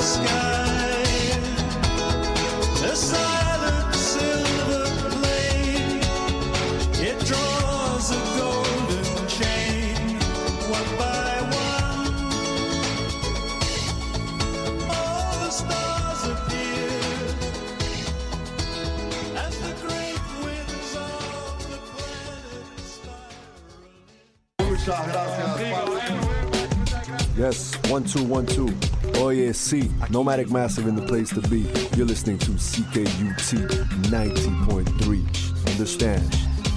sky. A silent silver flame, it draws a golden chain, one by one. All the stars appear as the great winds of the planet spiral. Yes, 1 2 1 2. Oh yeah, C. Nomadic Massive in the place to be. You're listening to CKUT 90.3. Understand?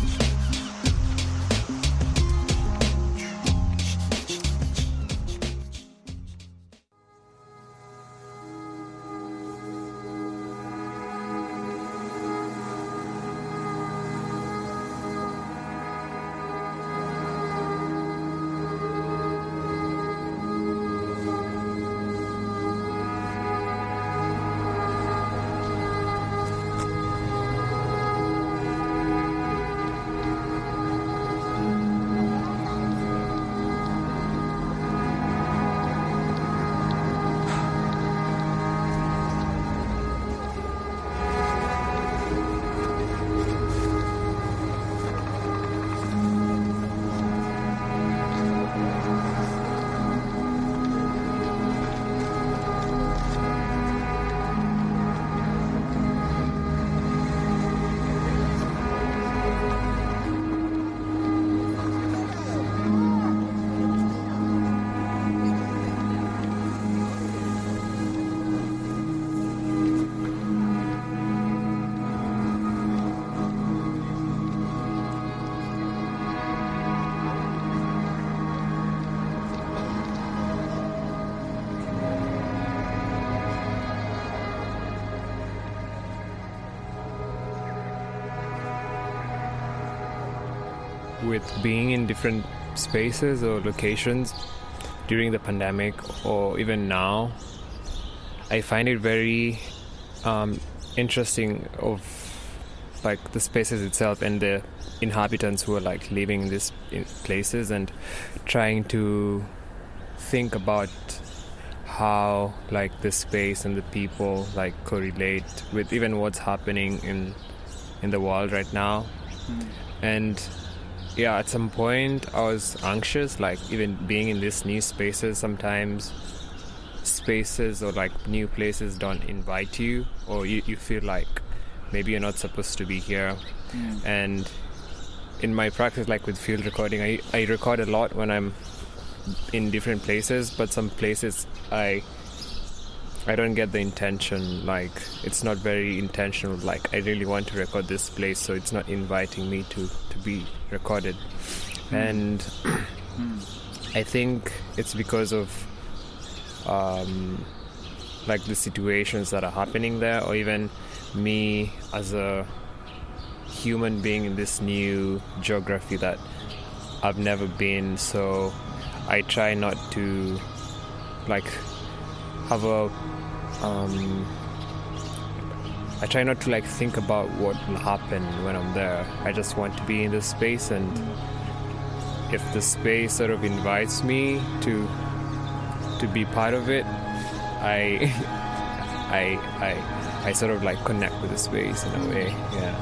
With being in different spaces or locations during the pandemic or even now, I find it very interesting of like the spaces itself and the inhabitants who are like living in these places and trying to think about how like the space and the people like correlate with even what's happening in the world right now. And yeah, at some point I was anxious, like even being in these new spaces, sometimes spaces or like new places don't invite you, or you feel like maybe you're not supposed to be here. And in my practice, like with field recording, I record a lot when I'm in different places, but some places I don't get the intention, like it's not very intentional, like I really want to record this place, so it's not inviting me to be recorded. And I think it's because of like the situations that are happening there, or even me as a human being in this new geography that I've never been. So I try not to like have a I try not to like think about what will happen when I'm there. I just want to be in this space, and if the space sort of invites me to be part of it, I sort of like connect with the space in a way. Yeah.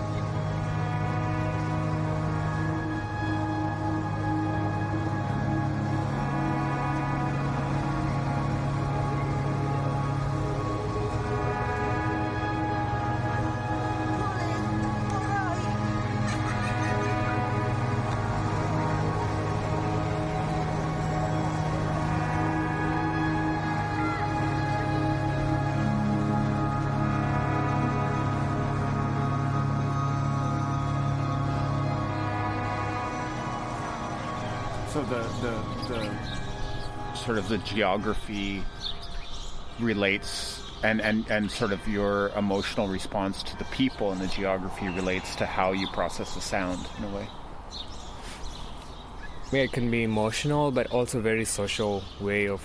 So the sort of the geography relates and sort of your emotional response to the people and the geography relates to how you process the sound in a way. Yeah, it can be emotional, but also very social way of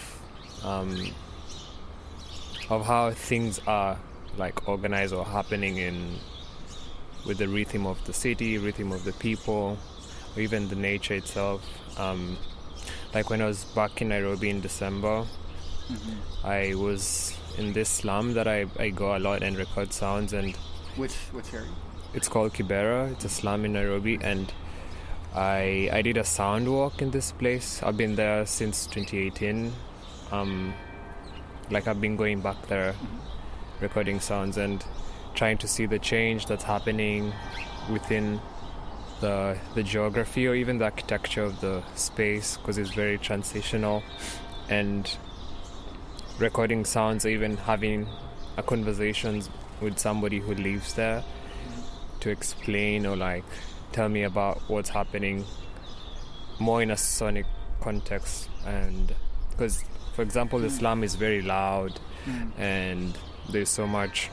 how things are like organized or happening with the rhythm of the city, rhythm of the people, or even the nature itself. Like when I was back in Nairobi in December, I was in this slum that I go a lot and record sounds, and Which area? it's called Kibera. It's a slum in Nairobi, and I did a sound walk in this place. I've been there since 2018. I've been going back there, recording sounds and trying to see the change that's happening within the geography or even the architecture of the space, because it's very transitional, and recording sounds, even having a conversations with somebody who lives there to explain or tell me about what's happening more in a sonic context. And because, for example, the slum is very loud and there's so much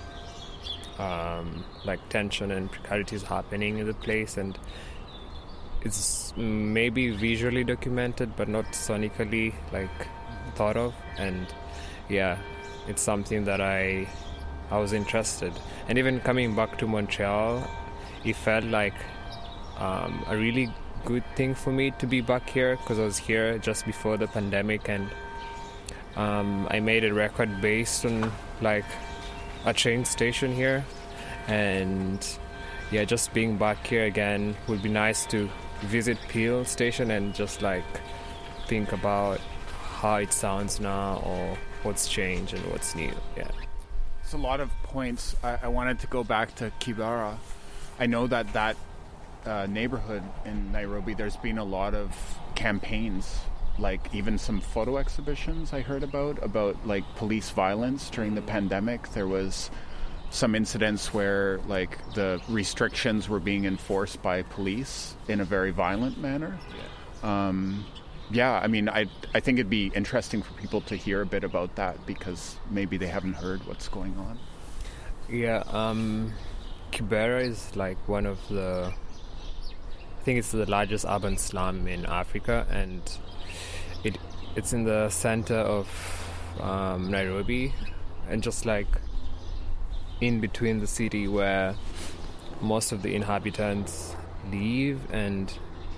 tension and precarities happening in the place, and it's maybe visually documented but not sonically thought of. And yeah, it's something that I was interested. And even coming back to Montreal, it felt like a really good thing for me to be back here, because I was here just before the pandemic, and I made a record based on a train station here. And yeah, just being back here again would be nice to visit Peel station and just think about how it sounds now, or what's changed and what's new. Yeah. It's a lot of points. I wanted to go back to Kibera. I know that neighborhood in Nairobi, there's been a lot of campaigns, even some photo exhibitions I heard about police violence during the pandemic. There was some incidents where the restrictions were being enforced by police in a very violent manner. I think it'd be interesting for people to hear a bit about that, because maybe they haven't heard what's going on. Yeah, Kibera is one of the, I think it's the largest urban slum in Africa, and it's in the center of Nairobi, and just in between the city where most of the inhabitants live. And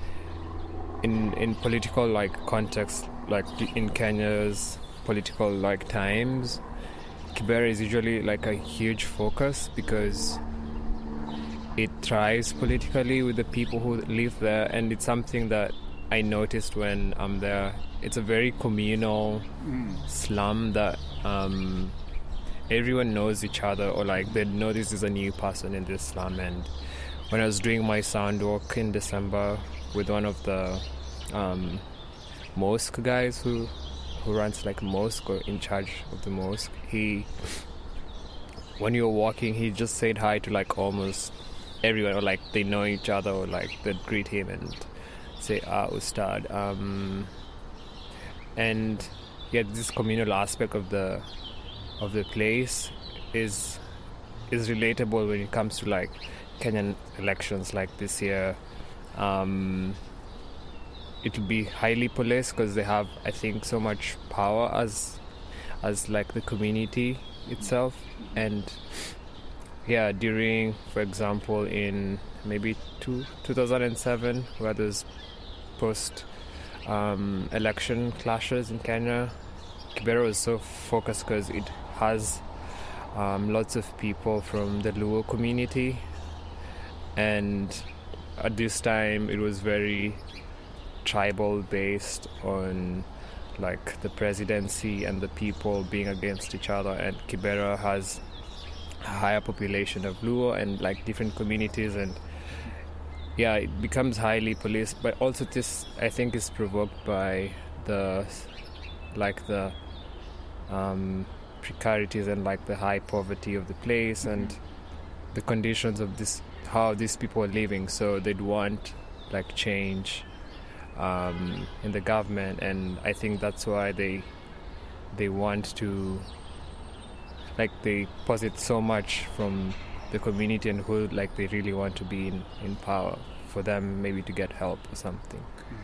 in political context, in Kenya's political times, Kibera is usually a huge focus, because it thrives politically with the people who live there. And it's something that I noticed when I'm there. It's a very communal slum that everyone knows each other, or they know this is a new person in this slum. And when I was doing my sound walk in December with one of the mosque guys who runs a mosque, or in charge of the mosque, when you were walking, he just said hi to almost everyone, or they know each other, or they'd greet him and say Ustad. And yeah, this communal aspect of the place is relatable when it comes to Kenyan elections this year. It'll be highly policed, because they have, I think, so much power as the community itself. And yeah, during, for example, in maybe 2007, where there's post election clashes in Kenya, Kibera was so focused because it has lots of people from the Luo community, and at this time it was very tribal based on the presidency and the people being against each other. And Kibera has a higher population of Luo and different communities, and yeah, it becomes highly policed. But also this, I think, is provoked by the precarities and the high poverty of the place and the conditions of this, how these people are living. So they'd want change in the government, and I think that's why they want to they posit so much from the community, and who they really want to be in power, for them maybe to get help or something.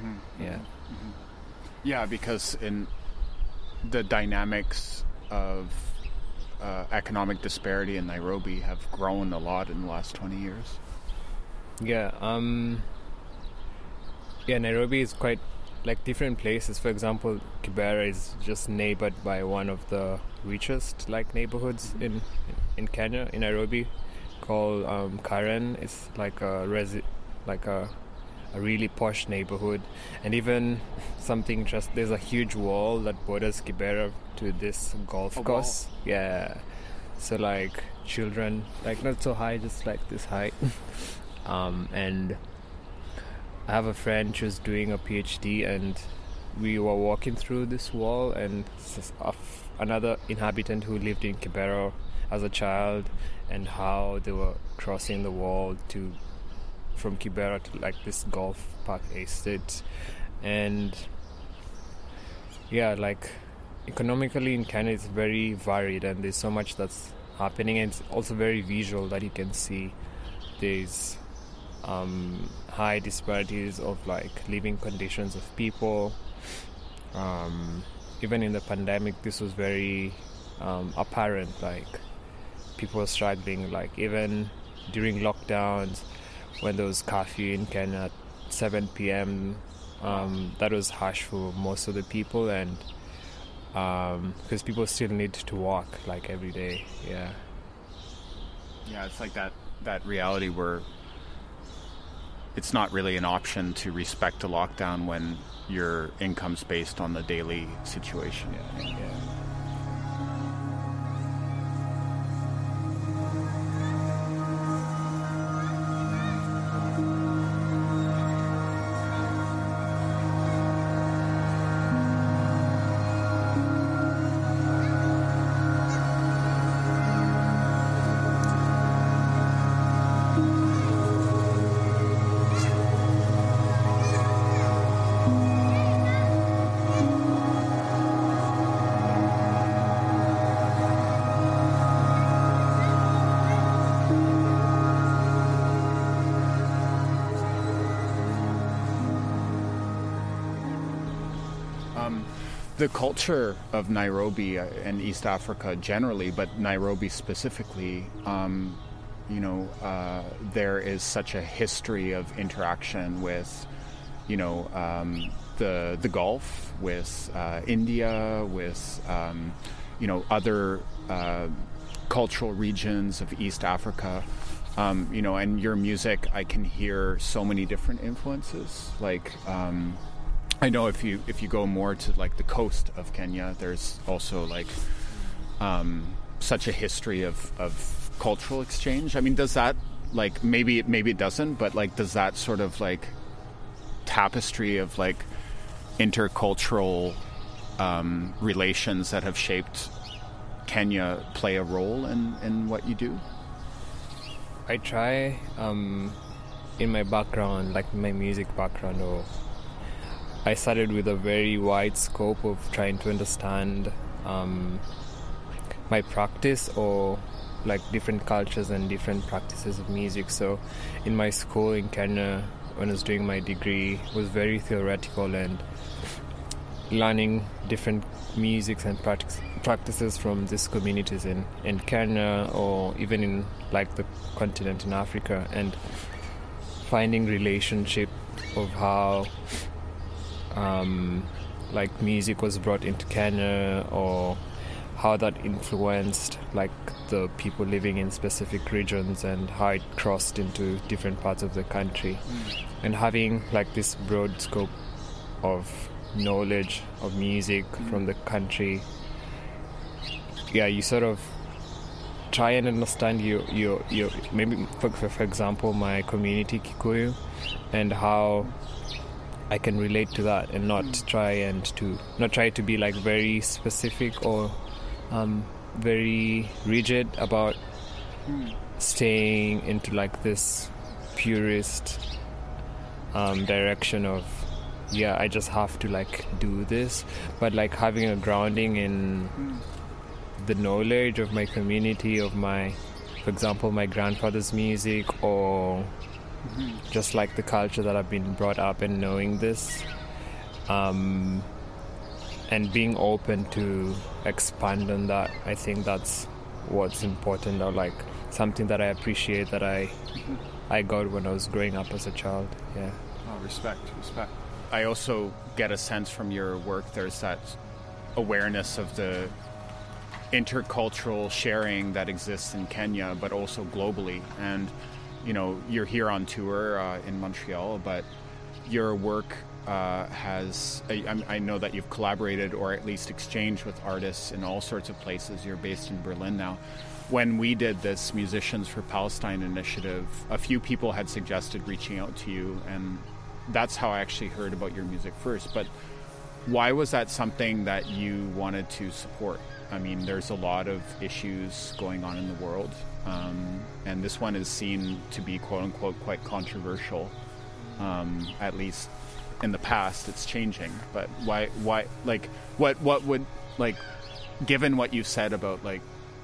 Yeah, because in the dynamics of economic disparity in Nairobi have grown a lot in the last 20 years. Yeah, Nairobi is quite like different places. For example, Kibera is just neighbored by one of the richest like neighborhoods in Kenya, in Nairobi, called Karen. It's like a really posh neighborhood, and even something just there's a huge wall that borders Kibera to this golf course. Yeah, so like children, like not so high, just like this height. And I have a friend who's doing a PhD, and we were walking through this wall, and another inhabitant who lived in Kibera as a child, and how they were crossing the wall from Kibera to like this golf park estate. And yeah, like economically in Kenya it's very varied, and there's so much that's happening, and it's also very visual that you can see. There's high disparities of like living conditions of people. Even in the pandemic this was very apparent, like people struggling, like even during lockdowns when there was curfew in Kenya at 7 p.m. That was harsh for most of the people, and because people still need to walk like every day. Yeah, it's like that reality where it's not really an option to respect a lockdown when your income's based on the daily situation. Yeah. The culture of Nairobi and East Africa generally, but Nairobi specifically, there is such a history of interaction with, the Gulf, with India, with, other cultural regions of East Africa. And your music, I can hear so many different influences, like. I know if you go more to like the coast of Kenya, there's also like such a history of cultural exchange. I mean, does that like maybe it doesn't, but like does that sort of like tapestry of like intercultural relations that have shaped Kenya play a role in what you do? I try in my background, like my music background, or I started with a very wide scope of trying to understand my practice, or like different cultures and different practices of music. So in my school in Kenya, when I was doing my degree, was very theoretical and learning different musics and practices from these communities in Kenya, or even in like the continent in Africa, and finding relationship of how like music was brought into Kenya, or how that influenced like the people living in specific regions, and how it crossed into different parts of the country. And having like this broad scope of knowledge of music from the country, you sort of try and understand your maybe for example my community Kikuyu, and how I can relate to that, and not try to be like very specific or very rigid about staying into like this purist direction of I just have to like do this, but like having a grounding in the knowledge of my community, of my, for example, my grandfather's music, or just like the culture that I've been brought up in, knowing this, and being open to expand on that. I think that's what's important, or like something that I appreciate that I got when I was growing up as a child. Yeah. Oh, respect. I also get a sense from your work there's that awareness of the intercultural sharing that exists in Kenya, but also globally. And you're here on tour in Montreal, but your work has, I know that you've collaborated or at least exchanged with artists in all sorts of places. You're based in Berlin now. When we did this Musicians for Palestine initiative, a few people had suggested reaching out to you, and that's how I actually heard about your music first. But why was that something that you wanted to support? I mean, there's a lot of issues going on in the world, and this one is seen to be quote-unquote quite controversial, at least in the past. It's changing, but why like what would, like, given what you said about like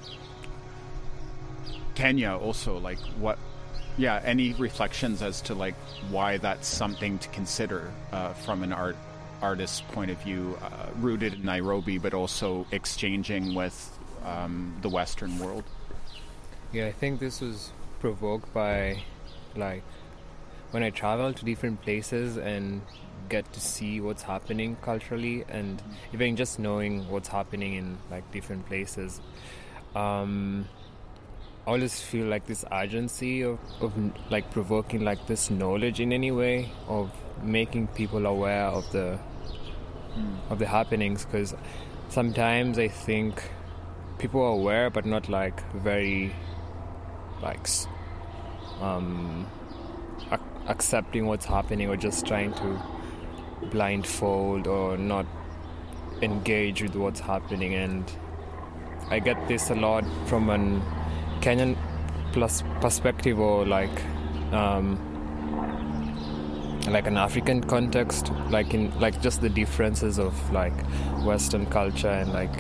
Kenya also, like what, any reflections as to like why that's something to consider from an artist's point of view, rooted in Nairobi but also exchanging with the Western world? Yeah, I think this was provoked by, like, when I travel to different places and get to see what's happening culturally, and even just knowing what's happening in like different places, I always feel like this urgency of like provoking like this knowledge in any way, of making people aware of the happenings, because sometimes I think people are aware but not like very like accepting what's happening, or just trying to blindfold or not engage with what's happening. And I get this a lot from an Kenyan perspective, or like an African context, like in like just the differences of like Western culture and like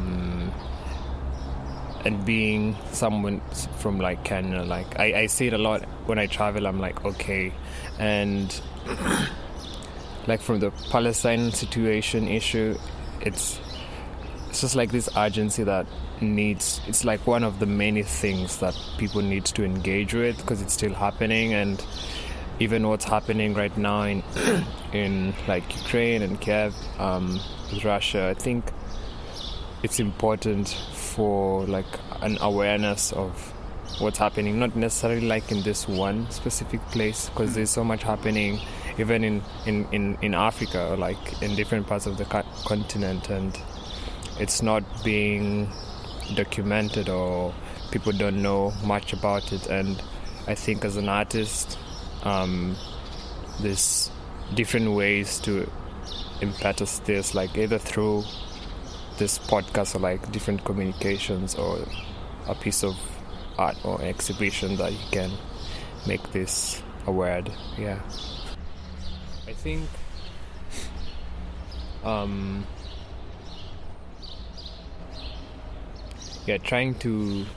and being someone from like Kenya. Like I see it a lot when I travel. I'm like, okay. And like from the Palestine situation issue, it's just like this urgency that it's like one of the many things that people need to engage with, because it's still happening. And even what's happening right now in like Ukraine and Kiev with Russia, I think it's important for like an awareness of what's happening, not necessarily like in this one specific place, because there's so much happening even in Africa, or like in different parts of the continent, and it's not being documented, or people don't know much about it. And I think as an artist, there's different ways to impetus this, like either through this podcast or like different communications or a piece of art or exhibition that you can make this aware. Yeah, I think trying to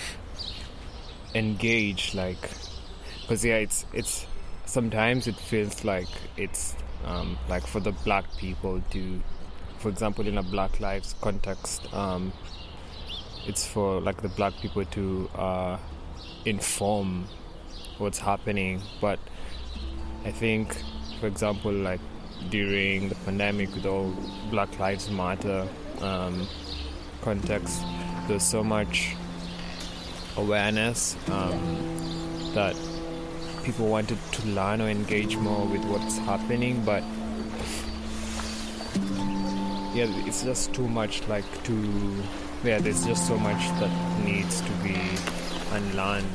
engage, like, because it's sometimes it feels like it's like for the black people to, for example, in a Black Lives context, it's for like the black people to inform what's happening. But I think, for example, like during the pandemic with all Black Lives Matter context, there's so much awareness that people wanted to learn or engage more with what's happening, but it's just too much, like there's just so much that needs to be unlearned.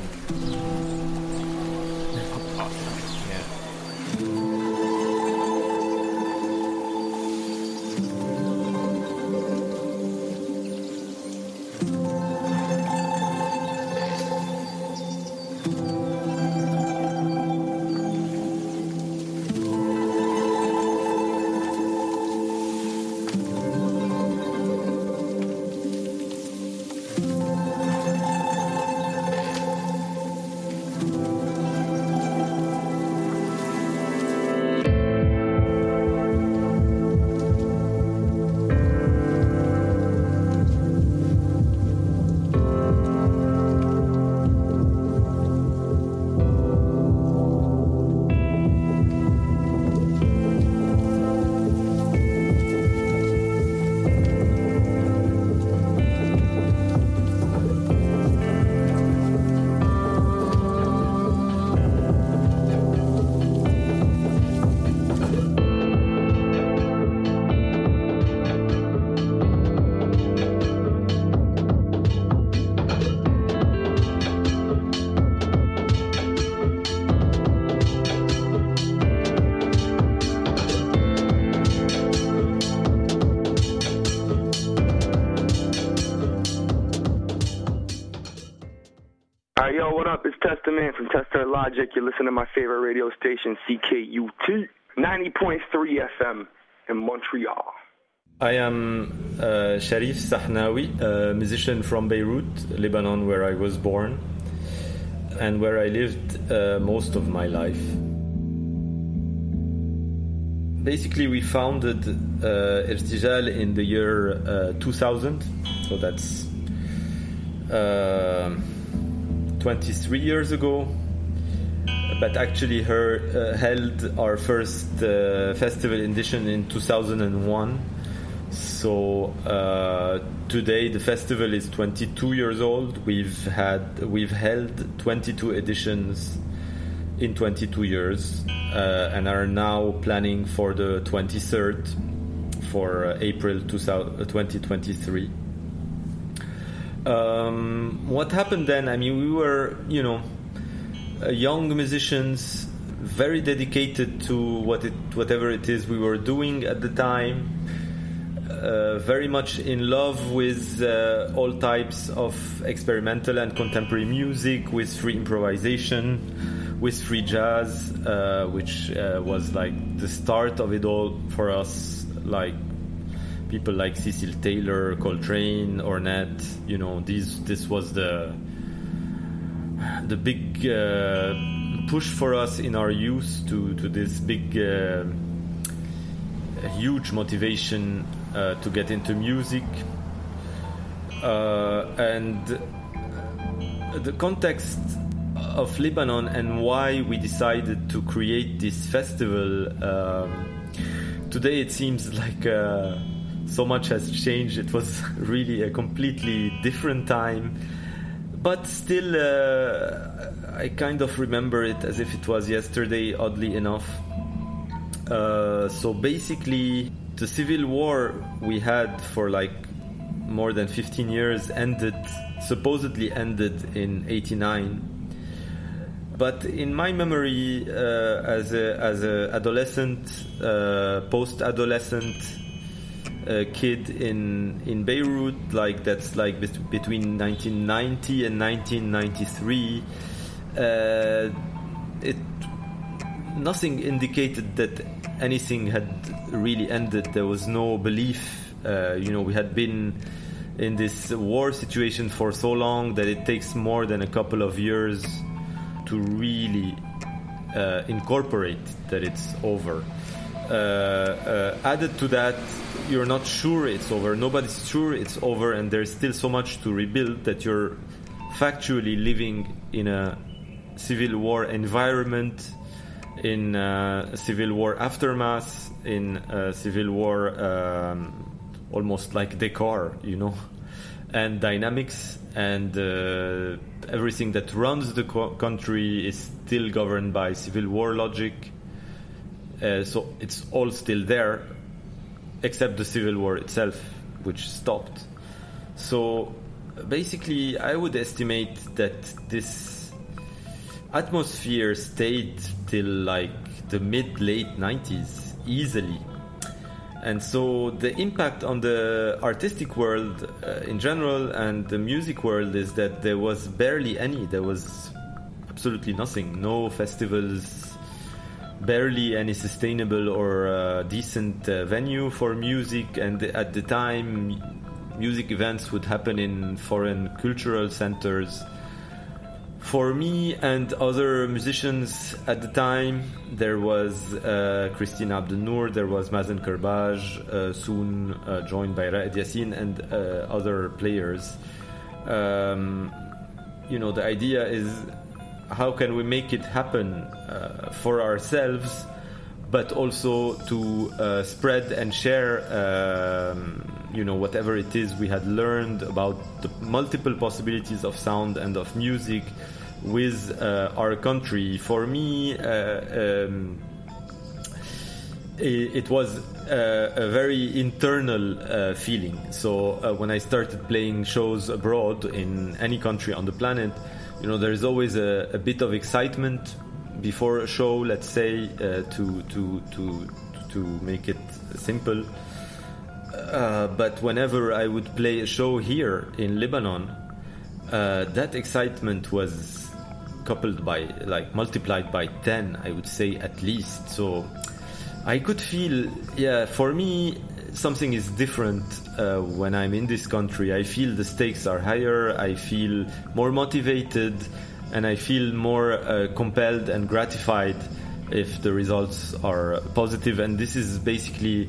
Alright, yo, what up? It's Tester Man from Tester Logic. You're listening to my favorite radio station, CKUT, 90.3 FM in Montreal. I am Sharif Sahnawi, a musician from Beirut, Lebanon, where I was born and where I lived most of my life. Basically, we founded Irtijal in the year 2000, so that's 23 years ago, but actually held our first festival edition in 2001. So today the festival is 22 years old. We've held 22 editions in 22 years and are now planning for the 23rd for April 2023. What happened then? I mean, we were, young musicians, very dedicated to whatever it is we were doing at the time. Very much in love with all types of experimental and contemporary music, with free improvisation, with free jazz, which was like the start of it all for us, like people like Cecil Taylor, Coltrane, Ornette. This was the big push for us in our youth to this big huge motivation to get into music, and the context of Lebanon and why we decided to create this festival. Today it seems like so much has changed. It was really a completely different time, but still I kind of remember it as if it was yesterday, oddly enough. So basically, the civil war we had for like more than 15 years supposedly ended in 89. But in my memory, as a adolescent, post-adolescent kid in Beirut, like that's like between 1990 and 1993, nothing indicated that anything had really ended. There was no belief. We had been in this war situation for so long that it takes more than a couple of years to really incorporate that it's over. Added to that, you're not sure it's over. Nobody's sure it's over, and there's still so much to rebuild that you're factually living in a civil war environment, in civil war aftermath, in civil war almost like decor, and dynamics, and everything that runs the country is still governed by civil war logic. So it's all still there, except the civil war itself, which stopped. So basically, I would estimate that this atmosphere stayed till like the mid-late 90s, easily. And so the impact on the artistic world in general and the music world is that there was barely any. There was absolutely nothing. No festivals, barely any sustainable or decent venue for music. And at the time, music events would happen in foreign cultural centers. For me and other musicians at the time, there was Christina Abdel-Nour, there was Mazen Kerbaj, soon joined by Raed Yassin and other players. The idea is, how can we make it happen for ourselves, but also to spread and share whatever it is we had learned about the multiple possibilities of sound and of music with our country. For me, it was a very internal feeling. So when I started playing shows abroad in any country on the planet, there's always a bit of excitement before a show, let's say, to make it simple. But whenever I would play a show here in Lebanon, that excitement was coupled by, like, multiplied by 10, I would say, at least. So I could feel, for me, something is different when I'm in this country. I feel the stakes are higher, I feel more motivated, and I feel more compelled and gratified if the results are positive. And this is basically,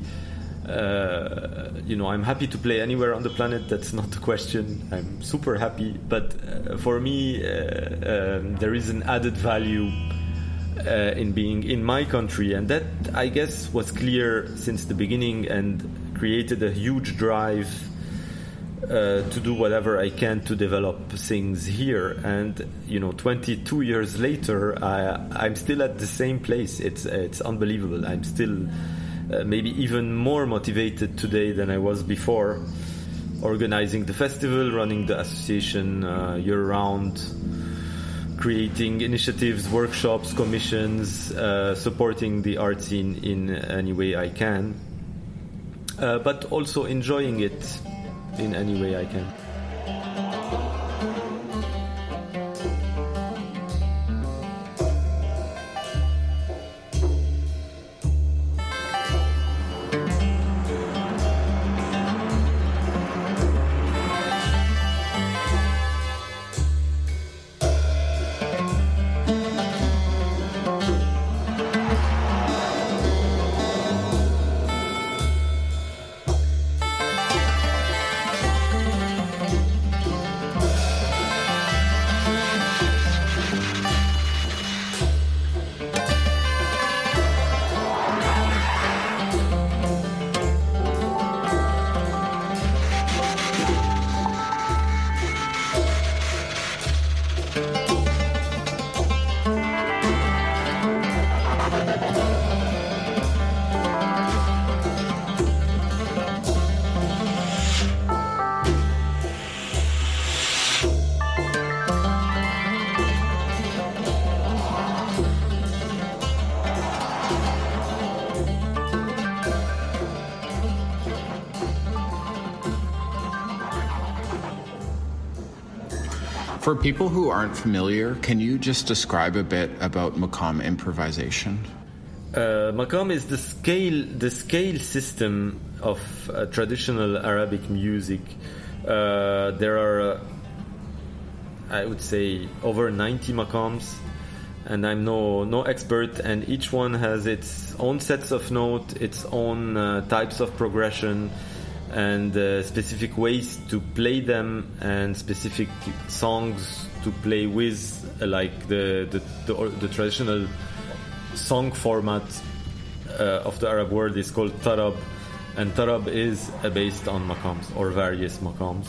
I'm happy to play anywhere on the planet. That's not the question. I'm super happy. But for me, there is an added value in being in my country. And that, I guess, was clear since the beginning and created a huge drive to do whatever I can to develop things here. And 22 years later, I'm still at the same place. It's unbelievable. I'm still maybe even more motivated today than I was before, organizing the festival, running the association year-round, creating initiatives, workshops, commissions, supporting the art scene in any way I can, but also enjoying it in any way I can. For people who aren't familiar, can you just describe a bit about Maqam improvisation? Maqam is the scale system of traditional Arabic music. There are, I would say, over 90 maqams, and I'm no expert. And each one has its own sets of notes, its own types of progression, and specific ways to play them, and specific songs to play with, like the traditional song format of the Arab world is called tarab, and tarab is based on maqams or various maqams.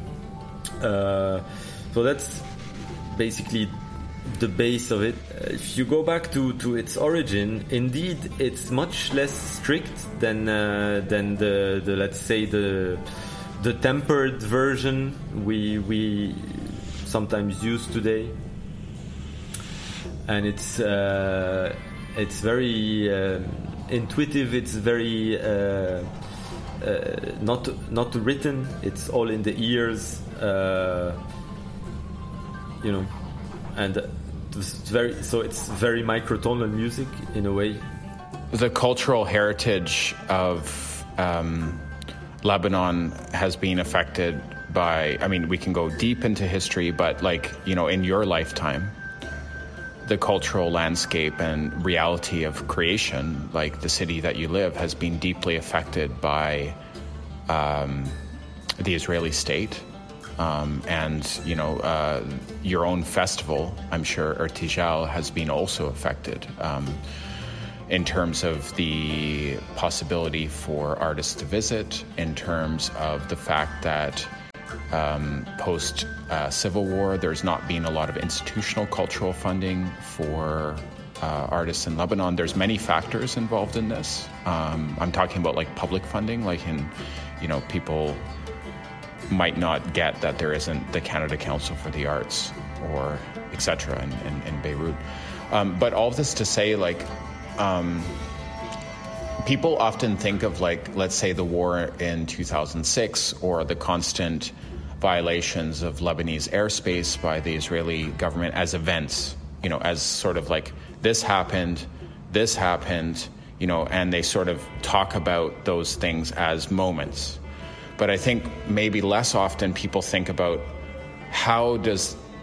So that's basically the base of it. If you go back to its origin, indeed it's much less strict than the let's say the tempered version we sometimes use today, and it's very intuitive. It's very not written. It's all in the ears, and it's very microtonal music in a way. The cultural heritage of Lebanon has been affected by, we can go deep into history, but in your lifetime, the cultural landscape and reality of creation, like the city that you live, has been deeply affected by the Israeli state. Your own festival, I'm sure, Irtijal, has been also affected in terms of the possibility for artists to visit, in terms of the fact that post-Civil War, there's not been a lot of institutional cultural funding for artists in Lebanon. There's many factors involved in this. I'm talking about public funding, people might not get that there isn't the Canada Council for the Arts or etc. in Beirut. But all of this to say, people often think of let's say the war in 2006 or the constant violations of Lebanese airspace by the Israeli government as events, as sort of like this happened, and they sort of talk about those things as moments. But I think maybe less often people think about how do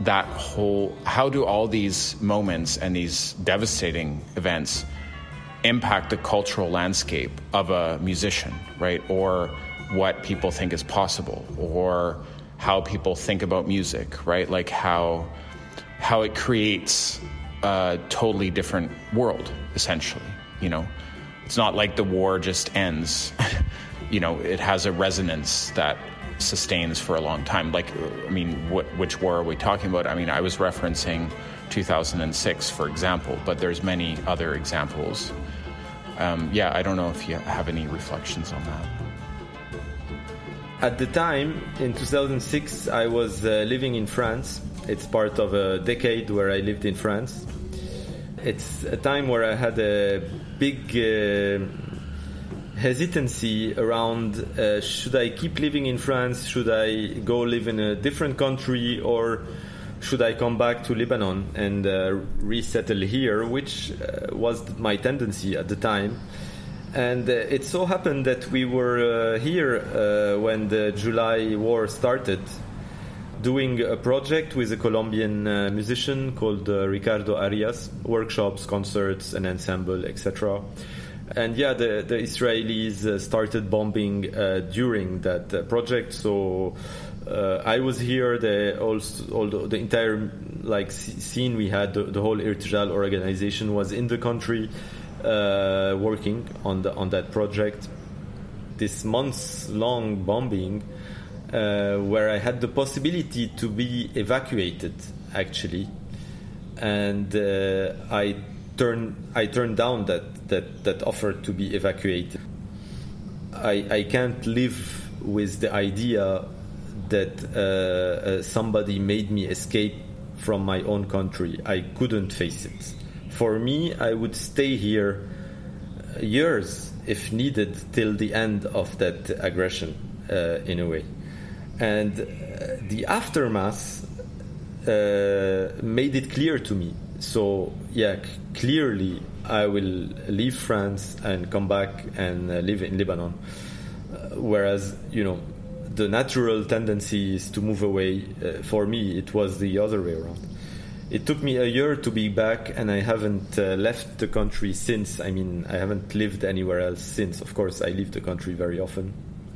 all these moments and these devastating events impact the cultural landscape of a musician, right? Or what people think is possible, or how people think about music, right? Like how it creates a totally different world, essentially, It's not like the war just ends. It has a resonance that sustains for a long time. Which war are we talking about? I was referencing 2006, for example, but there's many other examples. I don't know if you have any reflections on that. At the time, in 2006, I was living in France. It's part of a decade where I lived in France. It's a time where I had a big hesitancy around should I keep living in France, should I go live in a different country, or should I come back to Lebanon and resettle here, which was my tendency at the time. And it so happened that we were here when the July war started, doing a project with a Colombian musician called Ricardo Arias, workshops, concerts, an ensemble, etc. And the Israelis started bombing during that project. So I was here. The entire scene we had, the whole Irtijal organization was in the country, working on that project. This months-long bombing, where I had the possibility to be evacuated, actually, and I turned down that offer to be evacuated. I can't live with the idea that somebody made me escape from my own country. I couldn't face it. For me, I would stay here years, if needed, till the end of that aggression, in a way. And the aftermath made it clear to me. So, clearly I will leave France and come back and live in Lebanon. Whereas, the natural tendency is to move away. For me, it was the other way around. It took me a year to be back, and I haven't left the country since. I haven't lived anywhere else since. Of course, I leave the country very often.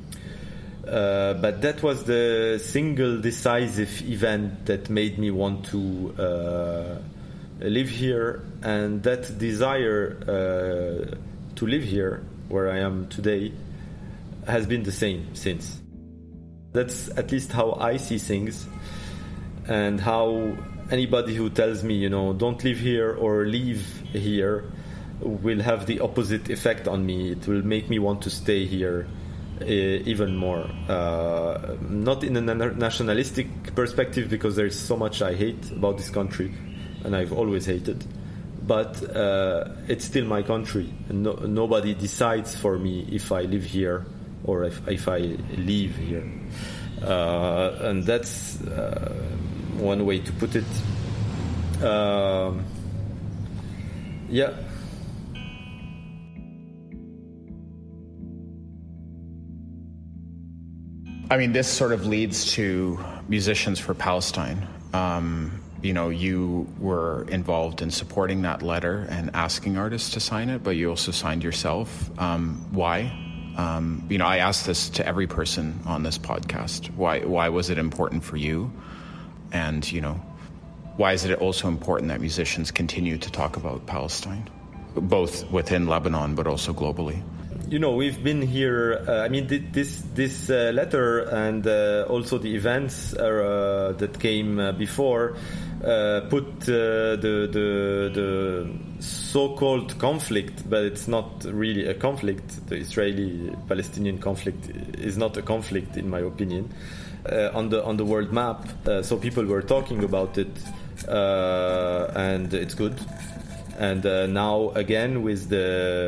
But that was the single decisive event that made me want to live here, and that desire to live here, where I am today, has been the same since. That's at least how I see things, and how anybody who tells me, don't live here or leave here, will have the opposite effect on me. It will make me want to stay here even more. Not in a nationalistic perspective, because there's so much I hate about this country, and I've always hated. But it's still my country. Nobody decides for me if I live here or if I leave here. And that's one way to put it. This sort of leads to Musicians for Palestine. You were involved in supporting that letter and asking artists to sign it, but you also signed yourself. Why? I asked this to every person on this podcast. Why was it important for you? And, why is it also important that musicians continue to talk about Palestine, both within Lebanon but also globally? We've been here. This letter and also the events that came before put the so-called conflict, but it's not really a conflict. The Israeli-Palestinian conflict is not a conflict, in my opinion, on the world map. So people were talking about it, and it's good. And now again with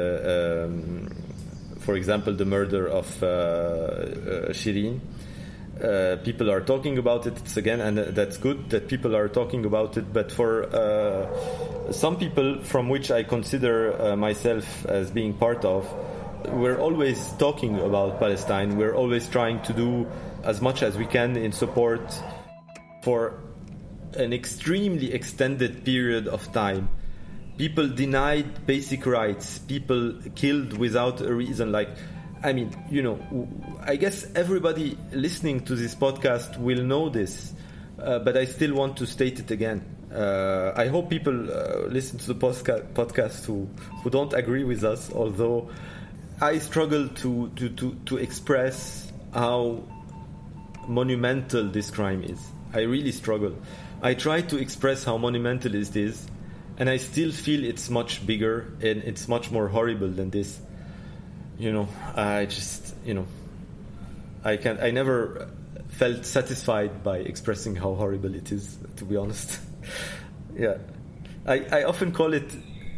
the. For example, the murder of Shireen, people are talking about it. It's again, and that's good that people are talking about it. But for some people, from which I consider myself as being part of, we're always talking about Palestine. We're always trying to do as much as we can in support for an extremely extended period of time. People denied basic rights. People killed without a reason. Like, I mean, you know, I guess everybody listening to this podcast will know this, but I still want to state it again. I hope people listen to the podcast who don't agree with us, although I struggle to express how monumental this crime is. I really struggle. I try to express how monumental it is, and I still feel it's much bigger and it's much more horrible than this. You know, I just, you know, I never felt satisfied by expressing how horrible it is, to be honest. Yeah. I often call it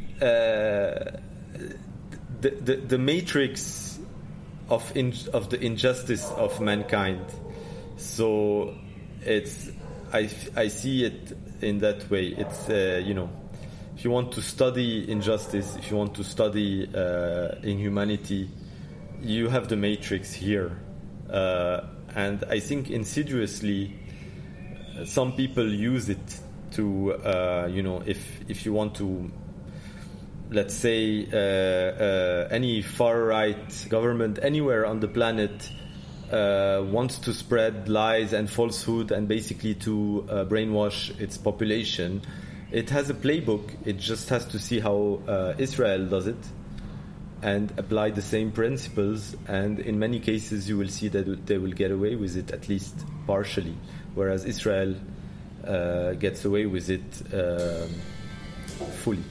the matrix of the injustice of mankind. So it's, I see it in that way. It's, you know, if you want to study injustice, if you want to study inhumanity, you have the matrix here. And I think insidiously, some people use it to, you know, if you want to, let's say, any far-right government anywhere on the planet wants to spread lies and falsehood and basically to brainwash its population, it has a playbook. It just has to see how Israel does it and apply the same principles. And in many cases, you will see that they will get away with it, at least partially, whereas Israel gets away with it fully.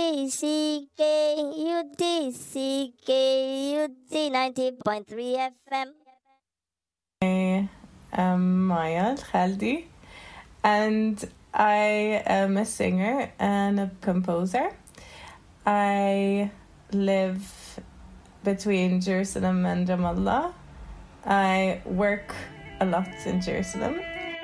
CKUT 90.3 FM. I am Maya Khaldi, and I am a singer and a composer. I live between Jerusalem and Ramallah. I work a lot in Jerusalem.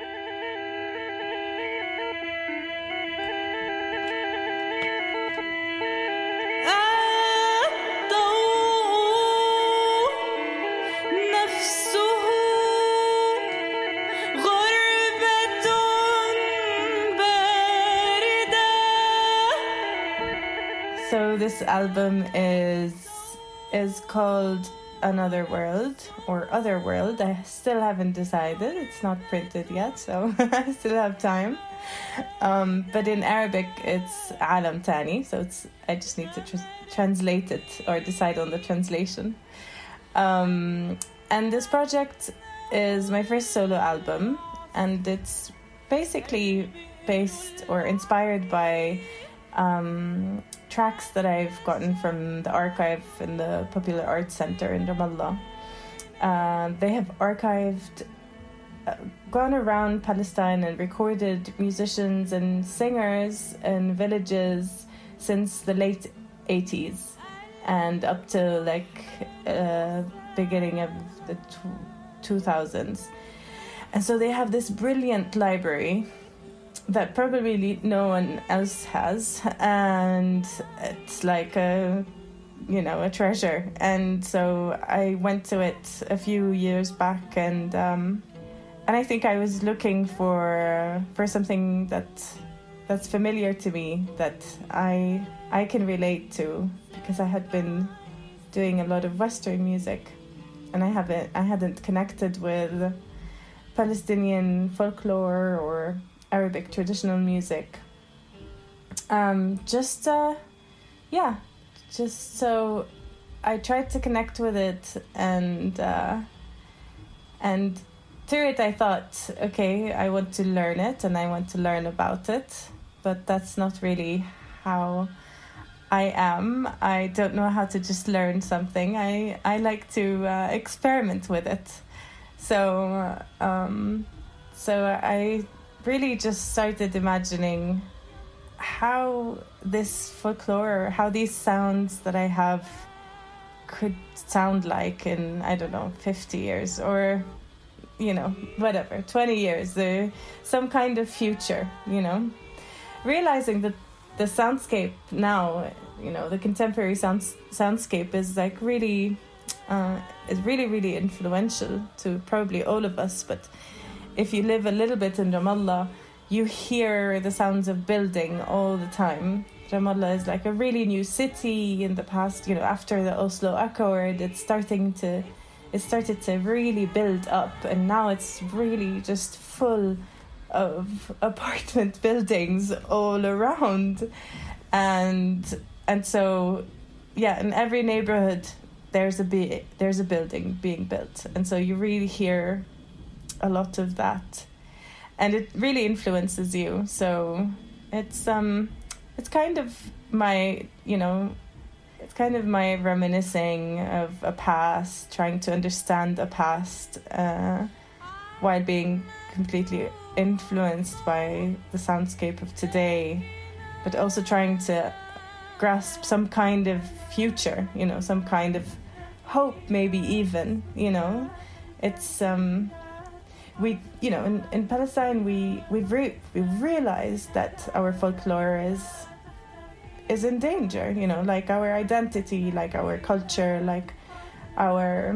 So this album is called Another World or Other World. I still haven't decided. It's not printed yet, so I still have time. But in Arabic, it's Alam Tani, so I just need to translate it or decide on the translation. And this project is my first solo album, and it's basically based or inspired by tracks that I've gotten from the archive in the Popular Arts Centre in Ramallah. They have archived, gone around Palestine and recorded musicians and singers in villages since the late 80s and up to beginning of the 2000s. And so they have this brilliant library that probably no one else has, and it's like a treasure. And so I went to it a few years back, and I think I was looking for something that's familiar to me, that I can relate to, because I had been doing a lot of Western music, and I hadn't connected with Palestinian folklore or Arabic traditional music. Just so I tried to connect with it, and through it I thought, okay, I want to learn it and I want to learn about it, but that's not really how I am. I don't know how to just learn something. I like to experiment with it. So I really just started imagining how this folklore, how these sounds that I have could sound like in, 50 years or, whatever, 20 years, some kind of future, realizing that the soundscape now, the contemporary soundscape is like really, is really, really influential to probably all of us. But if you live a little bit in Ramallah, you hear the sounds of building all the time. Ramallah is like a really new city. In the past, after the Oslo Accord, it started to really build up, and now it's really just full of apartment buildings all around. And so, yeah, in every neighborhood there's a building being built, and so you really hear a lot of that, and it really influences you. So it's kind of my reminiscing of a past, trying to understand a past while being completely influenced by the soundscape of today, but also trying to grasp some kind of future, some kind of hope, maybe even, it's in Palestine we've realized that our folklore is in danger, like our identity, like our culture, like our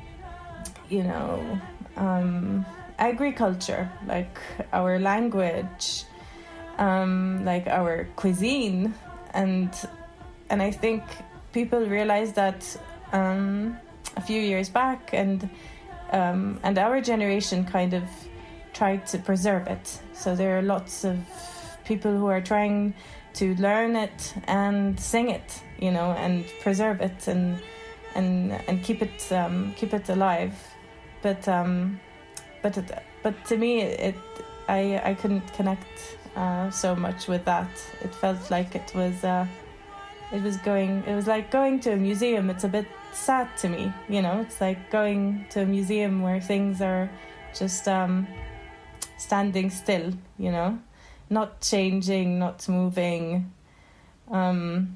agriculture, like our language, like our cuisine, and I think people realized that a few years back, and our generation kind of tried to preserve it. So there are lots of people who are trying to learn it and sing it, and preserve it and keep it alive. But to me, I couldn't connect so much with that. It felt like it was it was like going to a museum. It's a bit sad to me, you know. It's like going to a museum where things are just standing still, you know, not changing, not moving, and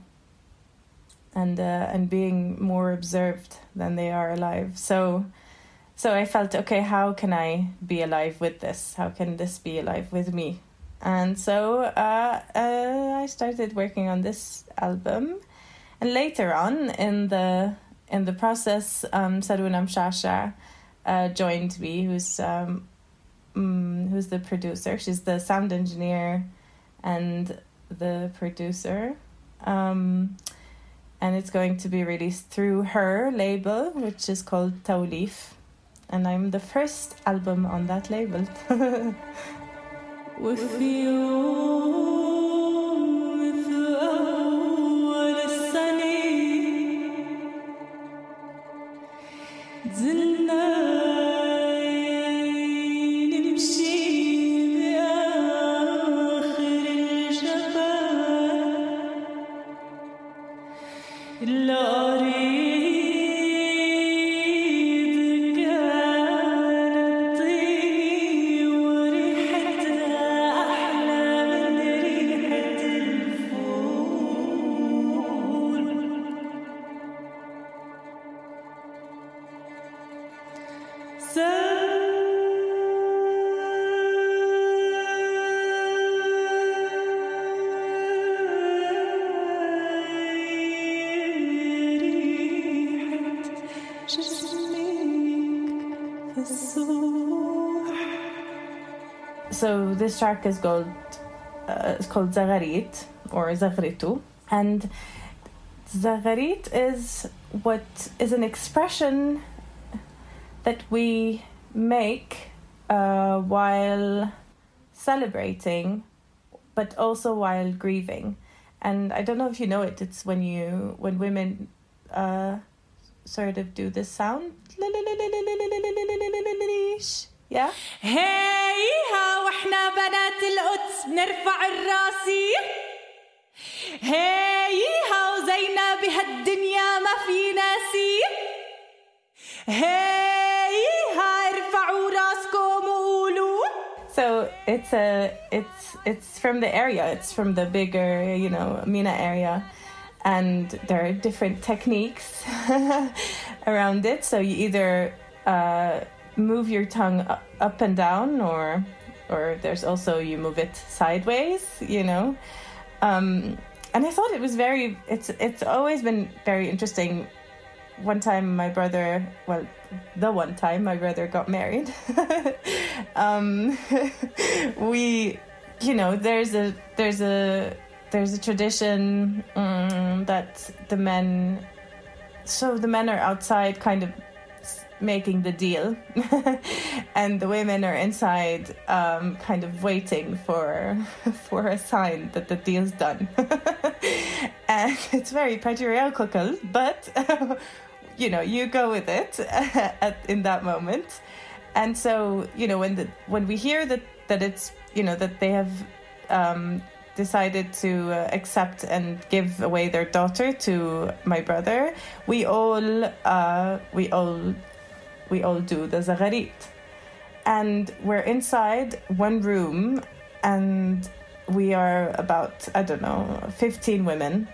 being more observed than they are alive. So I felt, okay, how can I be alive with this? How can this be alive with me? And so I started working on this album, and later on in the process, Saruna Mshasha joined me, who's the producer. She's the sound engineer and the producer, and it's going to be released through her label, which is called Tawlif, and I'm the first album on that label. وفي يوم في أول السنة زلنا نمشي بآخر الجبل القريب So this track is called Zagharit or Zaghritu, and Zagharit is an expression that we make while celebrating, but also while grieving. And I don't know if you know it. It's when women sort of do this sound. Yeah. هيها واحنا بنات القدس بنرفع الراسي هيها وزينا بهالدنيا ما في ناسي هيها ارفعوا راسكم وقولوا. So it's from the area. It's from the bigger, you know, Mina area, and there are different techniques around it. So you either move your tongue up and down, or there's also you move it sideways, you know. And I thought it was it's always been very interesting. One time my brother got married. We, you know, there's a tradition that the men are outside kind of making the deal and the women are inside kind of waiting for a sign that the deal's done. And it's very patriarchal, but you know, you go with it in that moment. And so, you know, when we hear that it's, you know, that they have decided to accept and give away their daughter to my brother, we all do the Zagharit. And we're inside one room, and we are about, 15 women.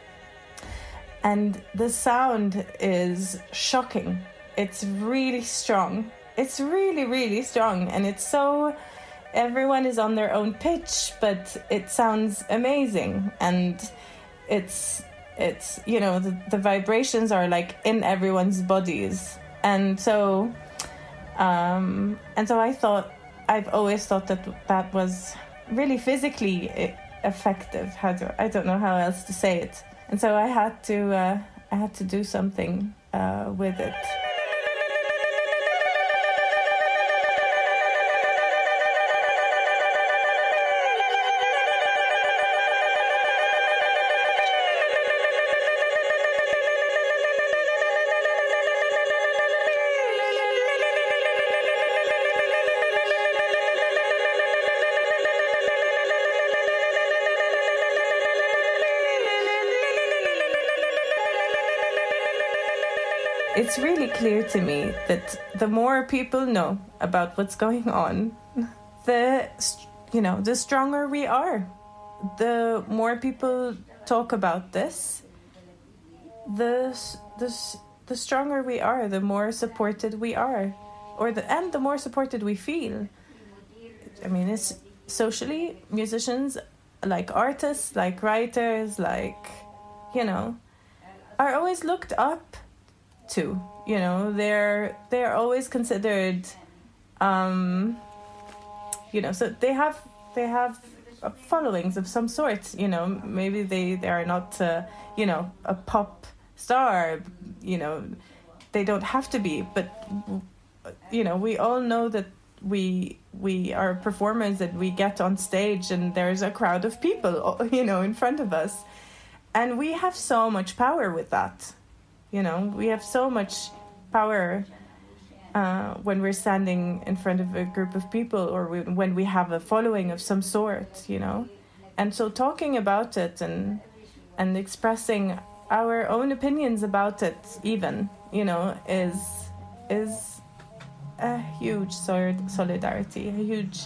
And the sound is shocking. It's really strong. It's really, really strong. And it's so, everyone is on their own pitch, but it sounds amazing. And it's you know, the vibrations are like in everyone's bodies. And so I've always thought that was really physically effective. I don't know how else to say it. And so I had to do something with it. it's really clear to me that the more people know about what's going on, the stronger we are. The more people talk about this, the stronger we are, the more supported we are, and the more supported we feel. I mean, it's socially, musicians, like artists, like writers, like, are always looked up to. They're always considered, so they have followings of some sort. Maybe they are not a pop star, they don't have to be, but we all know that we are performers, and we get on stage and there's a crowd of people in front of us, and we have so much power with that. We have so much power when we're standing in front of a group of people, or when we have a following of some sort, and so talking about it and expressing our own opinions about it even, is a huge solidarity, a huge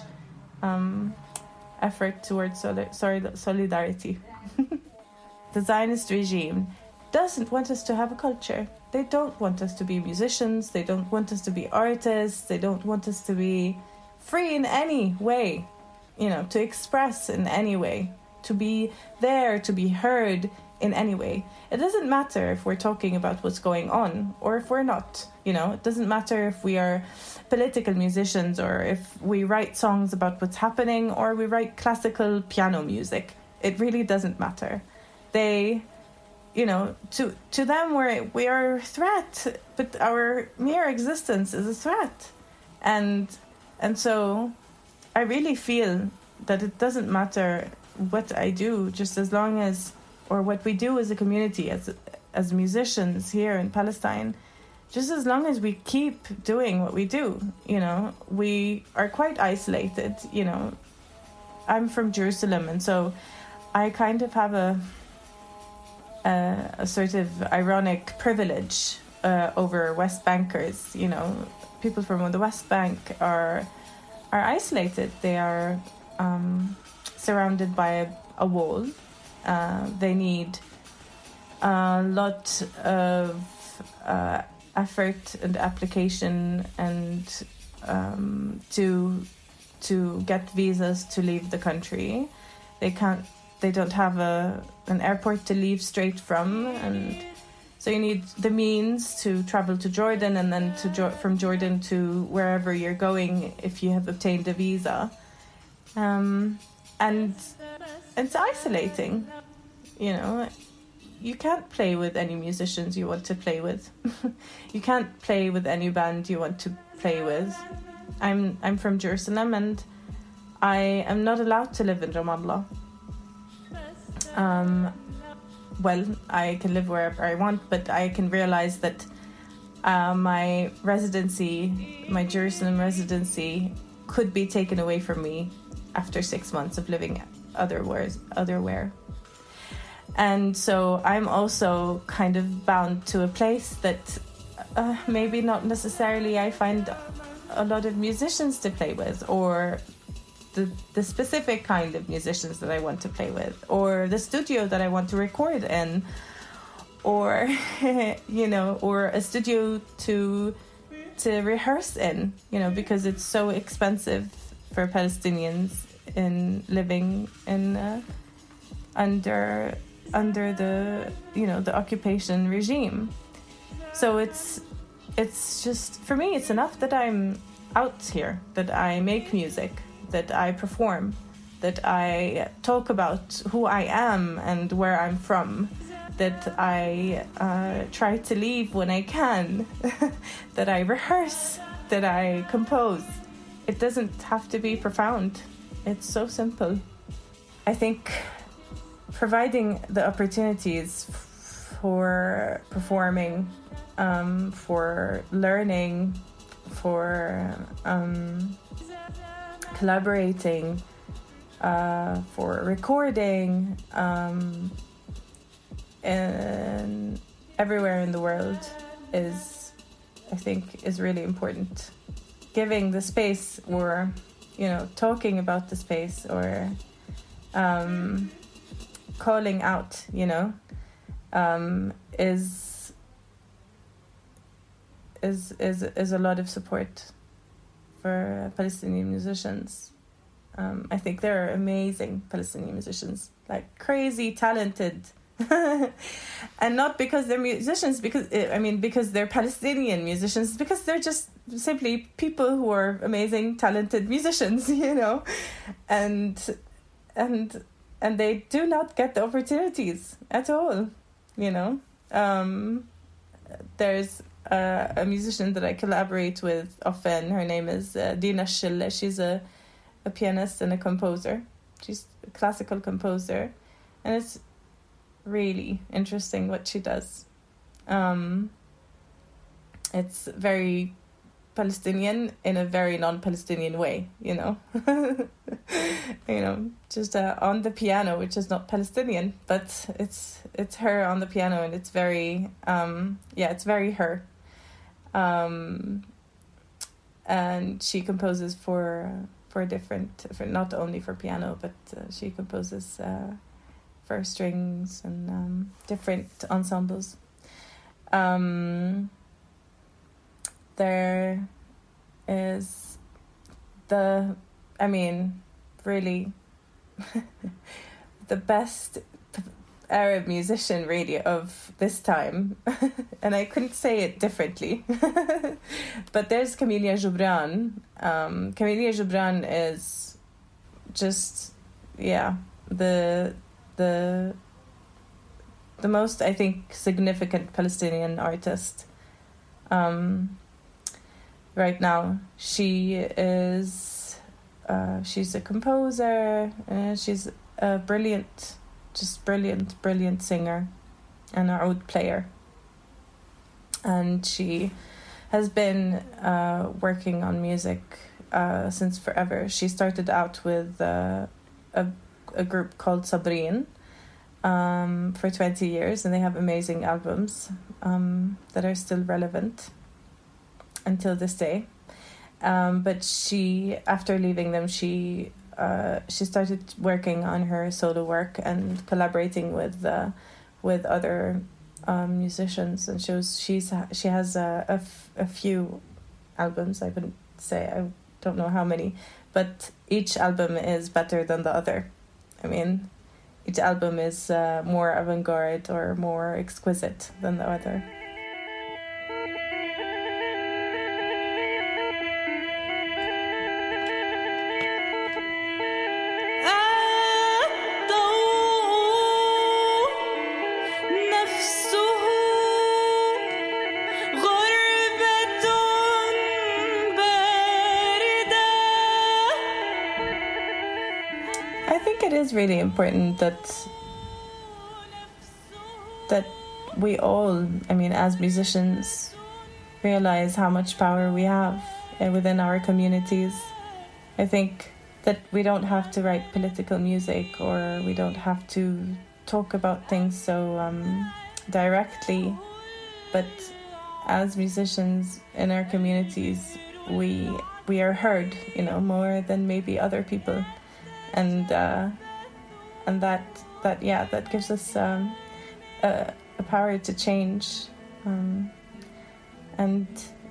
effort towards solidarity. The Zionist regime doesn't want us to have a culture. They don't want us to be musicians. They don't want us to be artists. They don't want us to be free in any way, to express in any way, to be there, to be heard in any way. It doesn't matter if we're talking about what's going on or if we're not. It doesn't matter if we are political musicians or if we write songs about what's happening or we write classical piano music. It really doesn't matter. They, to them we are a threat, but our mere existence is a threat. And so I really feel that it doesn't matter what I do, just as long as, or what we do as a community, as musicians here in Palestine, just as long as we keep doing what we do. We are quite isolated. I'm from Jerusalem, and so I kind of have a sort of ironic privilege over West Bankers. People from the West Bank are isolated. They are surrounded by a wall. They need a lot of effort and application and to get visas to leave the country. They don't have an airport to leave straight from, and so you need the means to travel to Jordan, and then from Jordan to wherever you're going if you have obtained a visa. And it's isolating. You can't play with any musicians you want to play with. You can't play with any band you want to play with. I'm from Jerusalem, and I am not allowed to live in Ramallah. Well, I can live wherever I want, but I can realize that my Jerusalem residency could be taken away from me after 6 months of living otherwhere. And so I'm also kind of bound to a place that maybe not necessarily I find a lot of musicians to play with, or the specific kind of musicians that I want to play with, or the studio that I want to record in, or or a studio to rehearse in, because it's so expensive for Palestinians in living in under the the occupation regime. So it's just, for me, it's enough that I'm out here, that I make music, that I perform, that I talk about who I am and where I'm from, that I try to leave when I can, that I rehearse, that I compose. It doesn't have to be profound. It's so simple. I think providing the opportunities for performing, for learning, for collaborating, for recording, and everywhere in the world is I think is really important. Giving the space, or talking about the space, or calling out, is a lot of support for Palestinian musicians. I think there are amazing Palestinian musicians, like crazy talented, and not because they're musicians, because they're Palestinian musicians, because they're just simply people who are amazing, talented musicians, and they do not get the opportunities at all, There's a musician that I collaborate with often. Her name is Dina Schille. She's a pianist and a composer. She's a classical composer, and it's really interesting what she does. It's very Palestinian in a very non-Palestinian way, just on the piano, which is not Palestinian, but it's her on the piano, and it's very it's very her. And she composes for different, not only for piano, but she composes for strings and different ensembles. There is really the best Arab musician really of this time, and I couldn't say it differently, but there's Camelia Joubran. Camelia Joubran is just the most, I think, significant Palestinian artist right now. She's a composer, she's a brilliant singer and a oud player, and she has been working on music since forever. She started out with a group called Sabreen for 20 years, and they have amazing albums that are still relevant until this day. But she, after leaving them, she started working on her solo work and collaborating with other musicians, and she has a few albums. I wouldn't say, I don't know how many, but each album is better than the other. Each album is more avant-garde or more exquisite than the other. It's really important that we all, as musicians, realize how much power we have within our communities. I think that we don't have to write political music, or we don't have to talk about things so directly, but as musicians in our communities, we are heard, more than maybe other people, and that gives us a power to change, and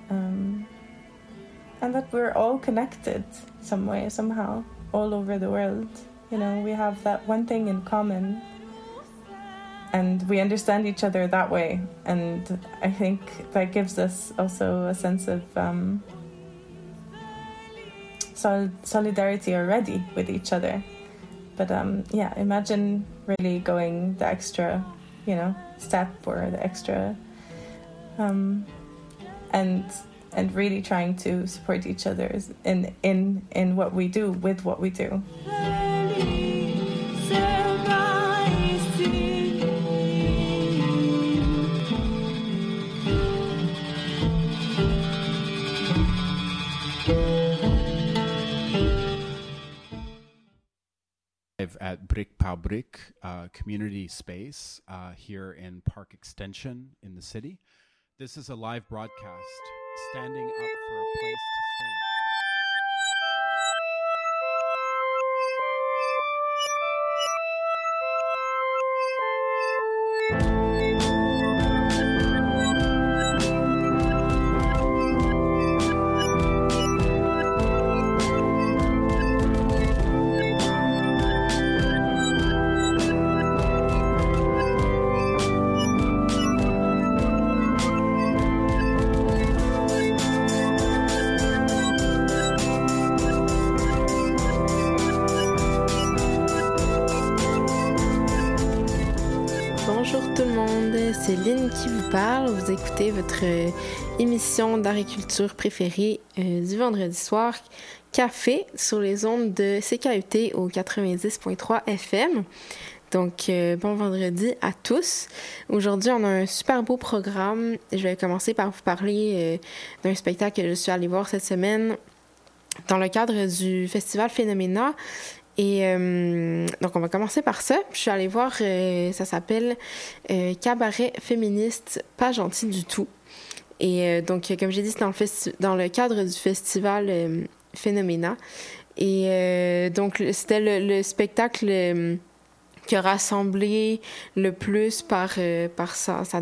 that we're all connected some way, somehow, all over the world. We have that one thing in common, and we understand each other that way, and I think that gives us also a sense of solidarity already with each other. But imagine really going the extra, step, or the extra, and really trying to support each other in what we do, with what we do. At Brick Pau Brick community space here in Park Extension in the city. This is a live broadcast standing up for a place to stay. Bonjour tout le monde, c'est Lynn qui vous parle. Vous écoutez votre émission d'agriculture préférée du vendredi soir, Café, sur les ondes de CKUT au 90.3 FM. Donc, bon vendredi à tous. Aujourd'hui, on a un super beau programme. Je vais commencer par vous parler d'un spectacle que je suis allée voir cette semaine dans le cadre du festival Phénoména. Et donc, on va commencer par ça. Je suis allée voir, ça s'appelle Cabaret féministe, pas gentil du tout. Et donc, comme j'ai dit, c'est dans le cadre du festival Phénoména. Et donc, c'était le spectacle qui a rassemblé le plus par sa